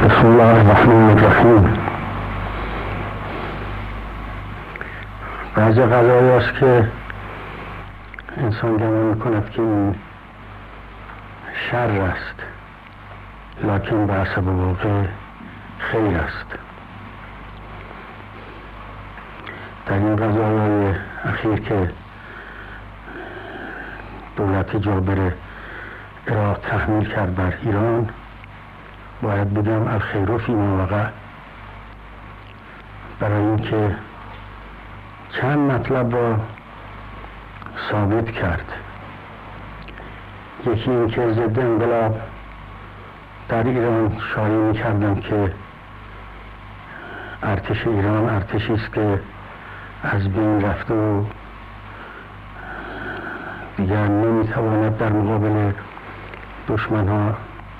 بسم الله الرحمن الرحیم. بعضی قضایی است که انسان گمان میکند که این شر است، لکن به حسب واقع خیر است. در این قضایای اخیر که دولت جابر عراق تحمیل کرد بر ایران، باید بگم الخیر فیما وقع، برای اینکه چند مطلب را ثابت کرد. یکی این که ضد انقلاب در ایران شایع می‌کردند که ارتش ایران ارتشی است که از بین رفته و دیگر نمی‌تواند در مقابل دشمن‌ها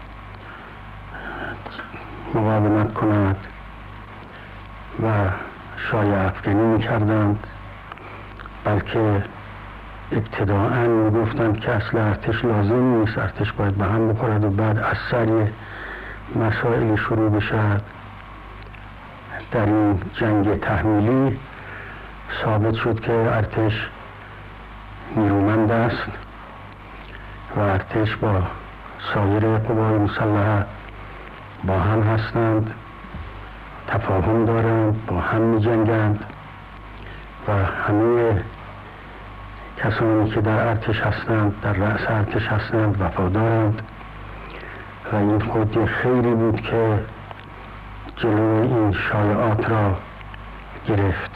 مقاومت کند و شایعه افکنی می‌کردند، بلکه ابتداءً می‌گفتند که اصل ارتش لازم نیست، ارتش باید به هم بخورد و بعد از سر مسائل شروع بشد. در این جنگ تحمیلی ثابت شد که ارتش نیرومند است و ارتش با سایر قوای مسلحه با هم هستند، تفاهم دارند، با هم می جنگند و همه کسانی که در ارتش هستند، در رأس ارتش هستند، وفادارند و این خود یک خیری بود که جلوی این شایعات را گرفت.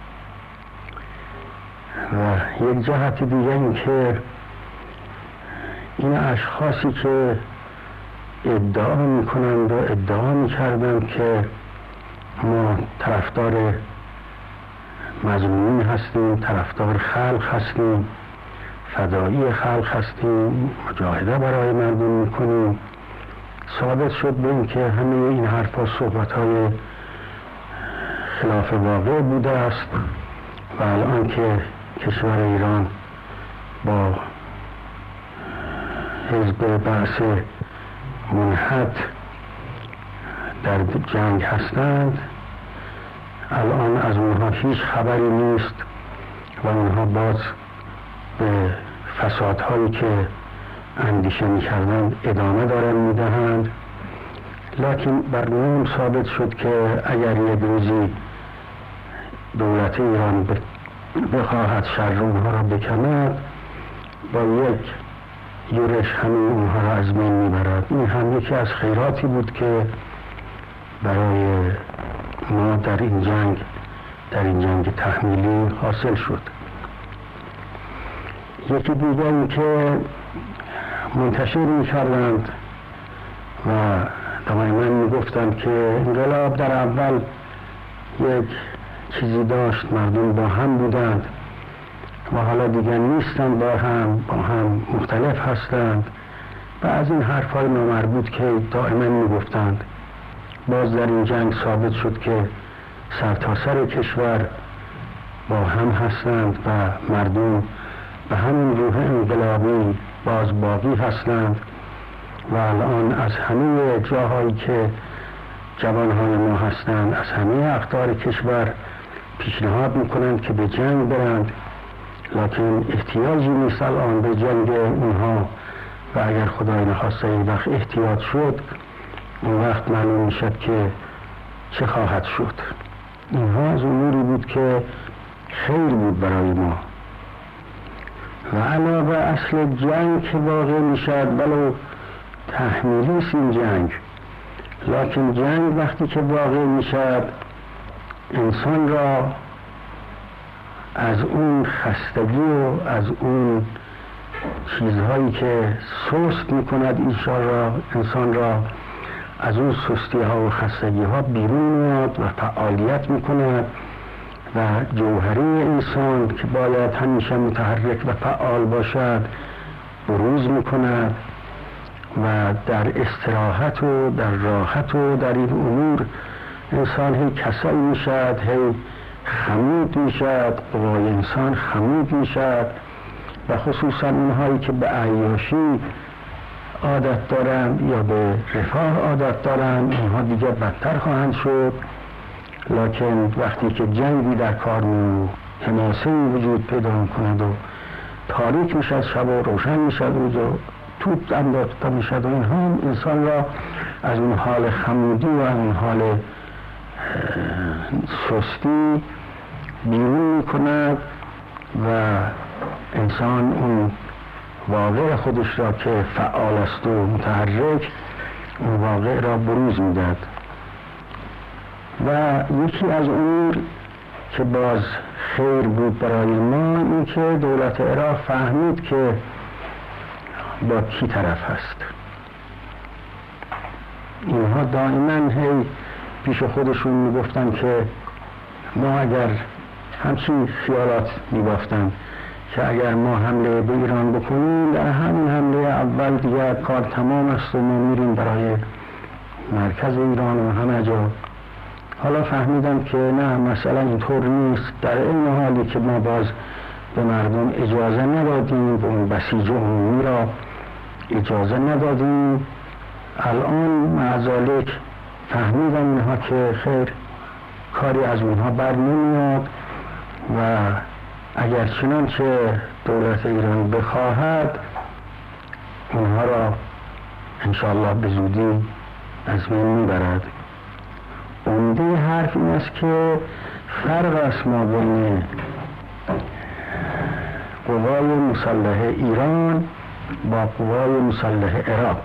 و یک جهت دیگه این که این اشخاصی که ادعا میکنند و ادعا میکردند که ما طرفدار مظلومین هستیم، طرفدار خلق هستیم، فدایی خلق هستیم، مجاهده برای مردم میکنیم، ثابت شد به این که همه این حرفا صحبت‌های خلاف واقع بوده است و الان که کشور ایران با حزب بعث منحط در جنگ هستند، الان از اونها هیچ خبری نیست و اونها باز به فسادهایی که اندیشه می‌کردند ادامه دارن میدهند. لکن بر نوم ثابت شد که اگر یک روزی دولت ایران بخواهد شر اونها را بکند، با یک یورش همین اونها را از بین میبرد. این هم یکی از خیراتی بود که برای ما در این جنگ تحمیلی حاصل شد. یکی دیگر این که منتشر می‌کردند و دائما می‌گفتند که انقلاب در اول یک چیزی داشت، مردم با هم بودند و حالا دیگر نیستند، با هم مختلف هستند و از این حرف‌های نامربوط که دائما می‌گفتند. باز در این جنگ ثابت شد که سرتاسر کشور با هم هستند و مردم به همین روح انقلابی باز باقی هستند و الان از همه جاهایی که جوانهای ما هستند، از همه اقطار کشور پیشنهاد میکنند که به جنگ برند، لکن احتیاجی نیست الان به جنگ اونها و اگر خدای نخواسته این وقت احتیاج شد، اون وقت معلوم میشد که چه خواهد شد. اینها از اموری بود که خیر بود برای ما و علاوه اصل جنگ که واقع میشد ولو تحمیلی است این جنگ، لکن جنگ وقتی که واقع میشد انسان را از اون خستگی و از اون چیزهایی که سست میکند انسان را از اون سستی ها و خستگی ها بیرون میاد و فعالیت میکند و جوهری انسان که باید همیشه متحرک و فعال باشد بروز میکند و در استراحت و در راحت و در این امور انسان هی کسل میشد، هی خمود میشد، قوای انسان خمود میشد و خصوصا اونهایی که به عیاشی عادت دارند یا به رفاه عادت دارند، اونها دیگر بدتر خواهند شد. لکن وقتی که جنگی در کار میاد، حماسه‌ای وجود پیدا کند و تاریک میشد شب و روشن میشد روز و توپ انداخته میشد و اینها انسان را از اون حال خمودی و از اون حال سستی بیرون میکند و انسان اون واقع خودش را که فعال است و متحرک، اون واقع را بروز میدهد. و یکی از امور که باز خیر بود برای ما این که دولت عراق فهمید که با کی طرف هست. اینها دائما هی پیش خودشون میگفتن که ما اگر همچین خیالات میبافتن که اگر ما حمله به ایران بکنیم در همین حمله اول دیگر کار تمام است و ما میریم برای مرکز ایران و همه جا. حالا فهمیدم که نه، مثلا اینطور نیست. در این حالی که ما باز به مردم اجازه ندادیم، به اون بسیج عمومی را اجازه ندادیم، الان معذالک فهمیدم اینها که خیر کاری از اونها بر نمیاد و اگر چنانچه دولت ایران بخواهد اونها را انشاءالله به زودی از بین میبرد. عمده حرف این است که فرق است ما بین قوای مسلح ایران با قوای مسلح عراق.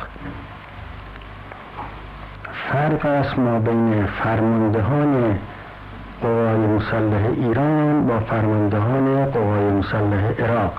فرق است ما بین فرماندهان قوای مسلح ایران با فرماندهان قوای مسلح عراق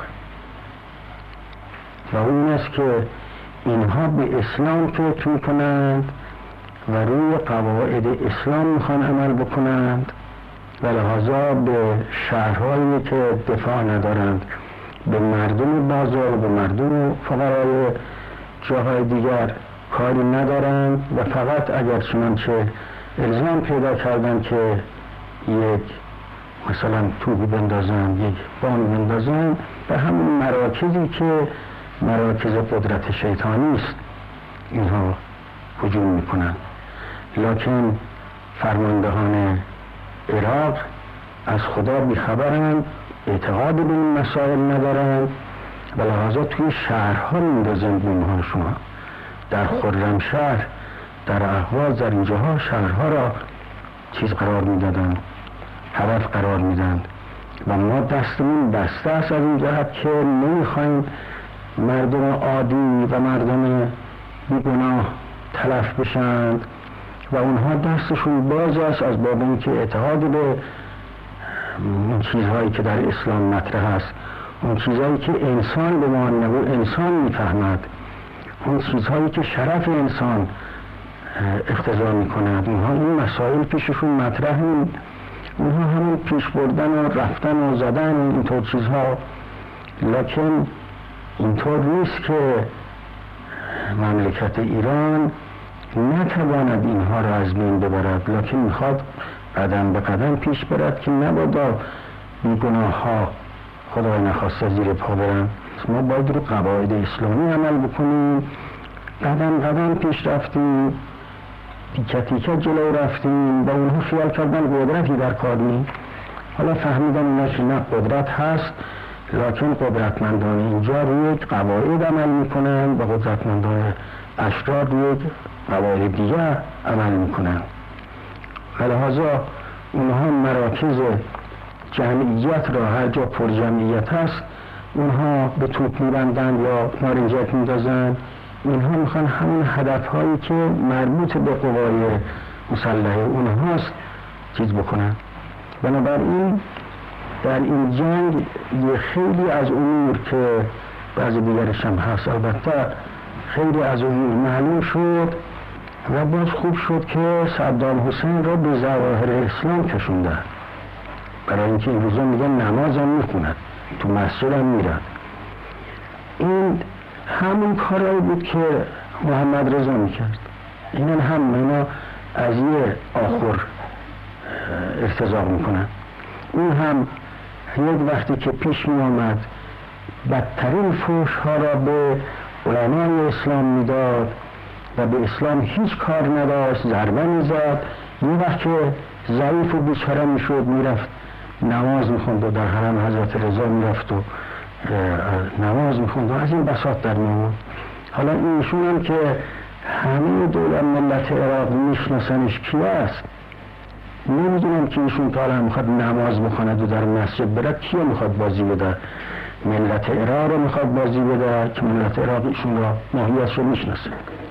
و اون است که اینها به اسلام فکر میکنند و روی قواعد اسلام میخوان عمل بکنند و لحاظا به شهرهایی که دفاع ندارند، به مردم بازار و به مردم فقرای جاهای دیگر کاری ندارند و فقط اگر چنانچه الزام پیدا کردن که یک مثلا توپی بندازن، یک بان بندازن، به همون مراکزی که مراکز قدرت شیطانی است اینها هجوم میکنند. لکن فرماندهان عراق از خدا بیخبرند، اعتقاد به این مسائل ندارند و لحاظا توی شهرها میندازند بومهاشون. در خرمشهر، در اهواز، در اینجاها شهرها را چیز قرار میدادند، هدف قرار میدند و ما دستمون بسته است از این جهت که نمیخوایم مردم عادی و مردم بیگناه تلف بشند و اونها دستشون باز است از باب اینکه اعتقاد به اون چیزهایی که در اسلام مطرح است، اون چیزهایی که انسان به ما انسان میفهمد، اون چیزهایی که شرف انسان اقتضا میکند، اونها این مسائل پیششون مطرح نیست. اونها همون پیش بردن و رفتن و زدن اینطور چیزها. لکن اینطور نیست که مملکت ایران نتواند اینها را از بین ببرد، لکن میخواد قدم به قدم پیش برد که نبادا بیگناه ها خدای نخواسته زیر پا برن. ما باید رو قواعد اسلامی عمل بکنیم، قدم قدم پیش رفتیم، تیکه تیکه جلو رفتیم و اونها خیال کردن قدرتی در کار نیست. حالا فهمیدن اینا که نه، قدرت هست، لکن قدرتمندان اینجا روی قواعد عمل میکنن و قدرتمندان اشرار روی قواعد دیگه عمل میکنن. لحاظا اونها مراکز جمعیت را هر جا پر جمعیت هست اونها به توپ میبندن یا نارنجک میدازن. اینها میخوان همون هدف هایی که مربوط به قوای مسلح اونهاست چیز بکنن. بنابراین در این جنگ یه خیلی از امور که بعضی دیگرش هم هست البته خیلی از امور معلوم شد و باز خوب شد که صدام حسین را به ظواهر اسلام کشونده، برای اینکه این روزا میگن نماز هم میخوند، تو مسجد هم میرد. این همون کارایی بود که محمد رضا میکرد. اینا از یه آخر ارتضاق میکنن. اون هم یک وقتی که پیش می آمد بدترین فوش ها را به علمای اسلام میداد و به اسلام هیچ کار نداشت، ضربه میزد. یه وقت که ضعیف و بیچاره میشد میرفت نماز میخوند و در حرم حضرت رضا میرفت و نماز میخوند و از این بساط در میومد. حالا ایشون هم که همه دولت ملت عراق میشناسنش کی است، نمیدونم که ایشون تا الان میخواد نماز بخواند و در مسجد بره کیو میخواد بازی بده؟ ملت عراق رو میخواد بازی بده که ملت عراق ایشون را ماهیت رو میشناسه.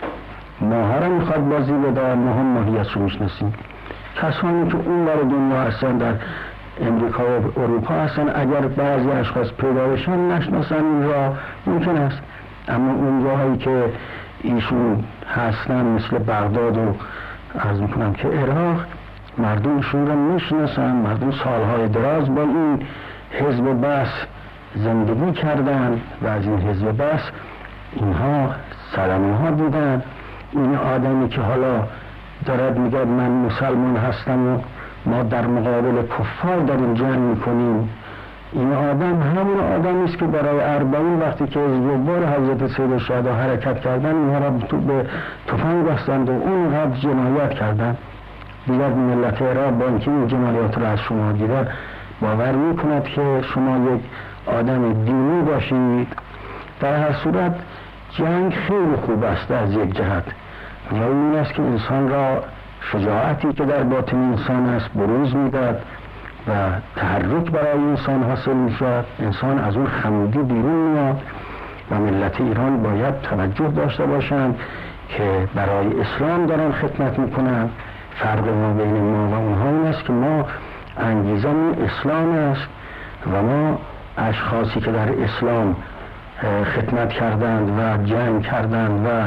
ماها رو میخواد بازی بده، ما هم ماهیت رو میشناسیم. کسانی که اون بر دنیا هستن در امریکا و اروپا هستن، اگر بعضی اشخاص پیدا بشن نشناسن این را ممکن است، اما اون جاهایی که ایشون هستن مثل بغداد و عرض میکنم که عراق، مردمشون را میشناسن. مردم سالهای دراز با این حزب بعث زندگی کردن و از این حزب بعث اینها صدمه ها دیدن. این آدمی که حالا دارد میگه من مسلمان هستم و ما در مقابل کفار داریم جنگ میکنیم، این آدم همون آدمی است که برای اربعین وقتی که از جبار حضرت سید الشهدا حرکت کردن اینها را به تفنگ بستند و اون قدر جنایت کردن. دیگر ملت عراق با اینکه این جنایات را از شما دیده باور میکند که شما یک آدم دینی باشید. در هر صورت جنگ خیلی خوب است از یک جهت، و این است که انسان را شجاعتی که در باطن انسان است بروز میداد و تحرک برای انسان حاصل میشود. انسان از اون خمودی بیرون میاد و ملت ایران باید توجه داشته باشند که برای اسلام دارن خدمت میکنن. فرق ما بین ما و اونها این است که ما انگیزمون اسلام است و ما اشخاصی که در اسلام خدمت کردند و جنگ کردند و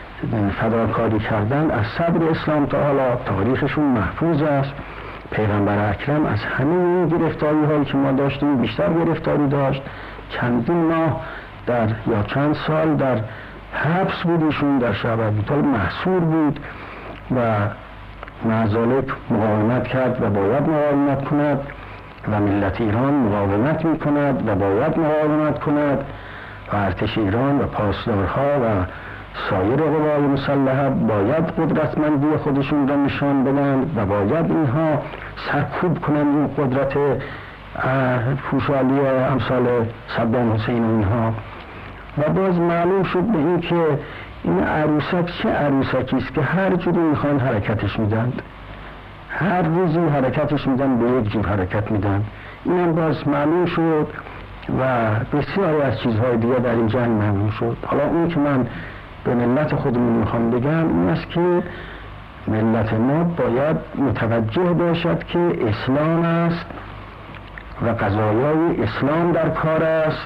فداکاری کردند از صدر اسلام تا حالا تاریخشون محفوظ است. پیغمبر اکرم از همه این گرفتاری هایی که ما داشتیم بیشتر گرفتاری داشت. چندین ماه یا چند سال در حبس بودیشون، در شهر ابیطالب محصور بود و معذالک مقاومت کرد و باید مقاومت کند و ملت ایران مقاومت می کند و باید مقاومت کند و ارتش ایران و پاسدارها و سایر قوای مسلحه باید قدرتمندی خودشون را نشان بدن و باید اینها سرکوب کنند این قدرت پوشالی امثال صدام حسین و اینها. و باز معلوم شد به این که این عروسک چه عروسکی است که هر جوری میخوان حرکتش میدن، هر روزی حرکتش میدن، به یک جور حرکت میدن. اینم باز معلوم شد و بسیاری از چیزهای دیگه در این جنگ معلوم شد. حالا اون که من به ملت خودمون میخوام بگم این است که ملت ما باید متوجه باشد که اسلام است و قضایای اسلام در کار است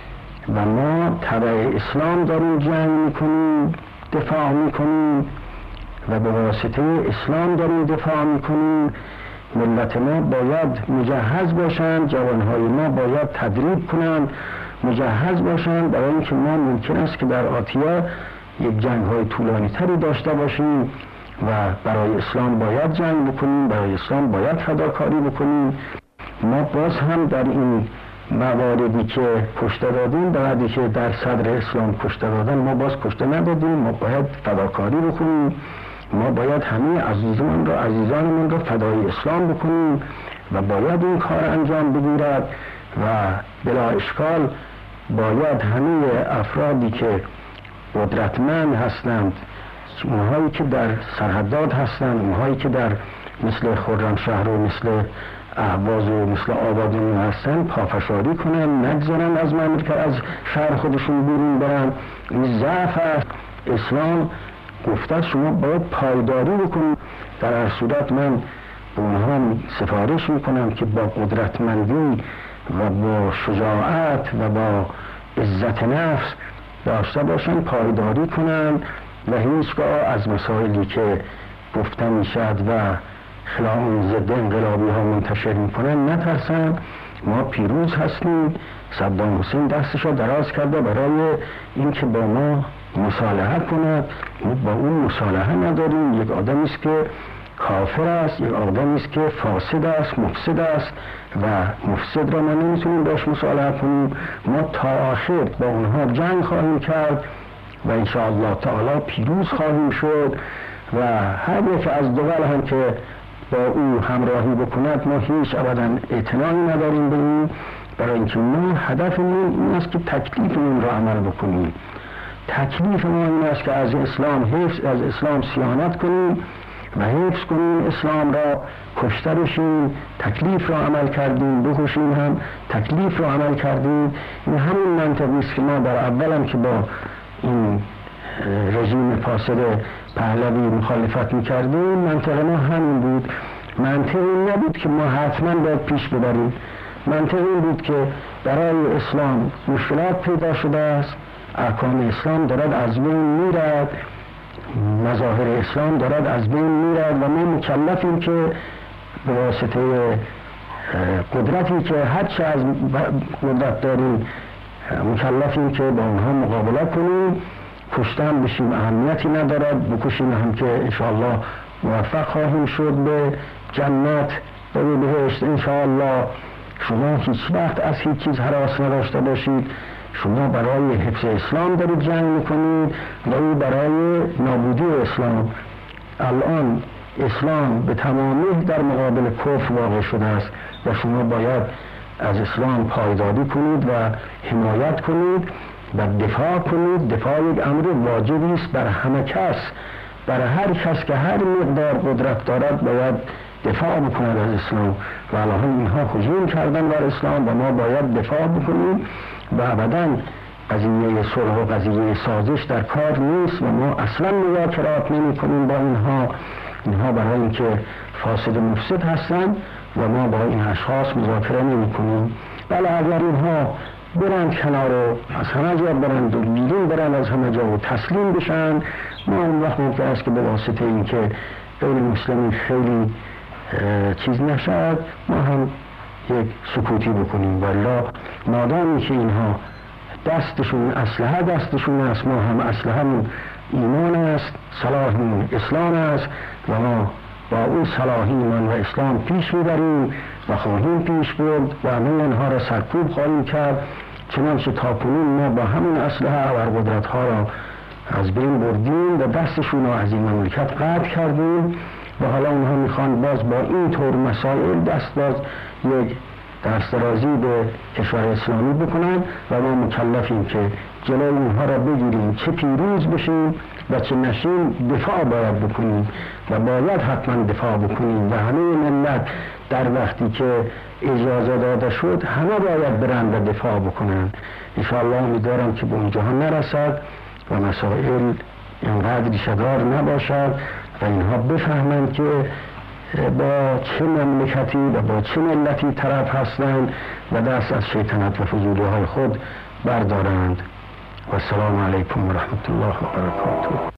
و ما تبع اسلام داریم جنگ میکنیم، دفاع میکنیم و به واسطه اسلام داریم دفاع میکنیم. ملت ما باید مجهز باشند، جوانهای ما باید تدریب کنند، مجهز باشند، برای اینکه ما ممکن است که در آتیا یک جنگ‌های طولانی تری داشته باشیم و برای اسلام باید جنگ بکنیم، برای اسلام باید فداکاری بکنیم. ما باز هم در این مواردی که کشته دادیم، بعدی که در صدر اسلام کشته دادن، ما باز کشته ندادیم، ما باید فداکاری بکنیم، ما باید همه عزیزانمون را فدای اسلام بکنیم و باید این کار انجام بگیرد و بلا اشکال باید همه افرادی که قدرتمند هستند، اونهایی که در سرحدات هستند، اونهایی که در مثل خرمشهر و مثل اهواز و مثل آبادان هستن پافشاری کنن، نگذارن از مملکت از شهر خودشون بیرون برن. این ضعف است. اسلام گفته شما باید پایداری بکنید. در هر صورت من به اونها سفارش میکنم که با قدرتمندی و با شجاعت و با عزت نفس داشته باشن، پایداری کنن و هیچگاه از مسائلی که گفته میشد و خلاف ضد انقلابی ها منتشر میکنن نترسن. ما پیروز هستیم. صدام حسین دستش را دراز کرده برای اینکه با ما مصالحه کند، ما با اون مصالحه نداریم. یک آدمی است که کافر است، یک آدمی است که فاسد است، مفسد است و مفسد را ما نمیتونیم باش مصالحه کنیم. ما تا آخر با اونها جنگ خواهیم کرد و انشاءالله تعالی پیروز خواهیم شد و هر یک از دول هم که با او همراهی بکند ما هیچ ابدا اعتنایی نداریم به این، برای اینکه ما هدفمون این است که تکلیفمون را عمل بکنیم. تکلیف ما این است که از اسلام صیانت کنیم و حفظ کنیم اسلام را. کشته بشیم، تکلیف را عمل کردیم، بکشیم هم تکلیف را عمل کردیم. این همون منطقی است که ما در اولم که با این رژیم فاسد پهلوی مخالفت میکردیم، منطقه ما همین بود. منطقه این نبود که ما حتما باید پیش ببریم، منطقه این بود که برای اسلام مشکلات پیدا شده است، احکام اسلام دارد از بین میرد، مظاهر اسلام دارد از بین میرد و ما مکلفیم که به واسطه قدرتی که هرچه از قدرت داریم مکلفیم که با اونها مقابله کنیم. کشتن بشیم اهمیتی ندارد، بکشیم هم که انشاءالله موفق خواهیم شد به جنت و به بهشت انشاءالله. شما هیچ وقت از هیچ چیز هراس نداشته باشید، شما برای حفظ اسلام دارید جنگ میکنید و او برای نابودی اسلام. الان اسلام به تمامی در مقابل کفر واقع شده است و شما باید از اسلام پایداری کنید و حمایت کنید و دفاع کنید. دفاع یک امر واجبی است بر همه کس، برای هر کس که هر مقدار قدرت دارد باید دفاع بکند از اسلام و الان اینها هجوم کردن بر اسلام و ما باید دفاع بکنیم و ابدا قضیه صلح و قضیه سازش در کار نیست و ما اصلا مذاکرات نمی کنیم با اینها برای اینکه فاسد مفسد هستند و ما با این اشخاص مذاکره نمی کنیم. بله اگر اینها برند کنار و از همه جا برند و بیرون برند از همه جا و تسلیم بشن، ما اون وقت ممکن است که به واسطه اینکه دول مسلمی خیلی چیز نشد ما هم یک سکوتی بکنیم. والا مادامی که اینها دستشون اسلحه دستشون است، ما هم اسلحه‌مون ایمان است، صلاحمون اسلام است و ما با اون صلاح ایمان و اسلام پیش میبریم و خواهیم پیش برد و همه اینها را سرکوب خواهیم کرد. چنانچه تاکنون ما با همین اسلحه و قدرت‌ها را از بین بردیم و دستشون را از این مملکت قطع کردیم و حالا اونها میخوان باز با این طور مسائل باز یک دسترازی به کشور اسلامی بکنن و ما مکلفیم که جلوی اونها را بگیریم، چه پیروز بشیم و چه نشیم دفاع باید بکنیم و باید حتما دفاع بکنیم و همه ملت در وقتی که اجازه داده شد همه باید برند و دفاع بکنن. انشاءالله امیدوارم که به اونجاها نرسد و مسائل اینقدر ریشه‌دار نباشد و اینها بفهمند که با چه مملکتی و با چه ملتی طرف هستند و دست از شیطنت و فضولی های خود بردارند. و السلام علیکم و رحمت الله و برکاته.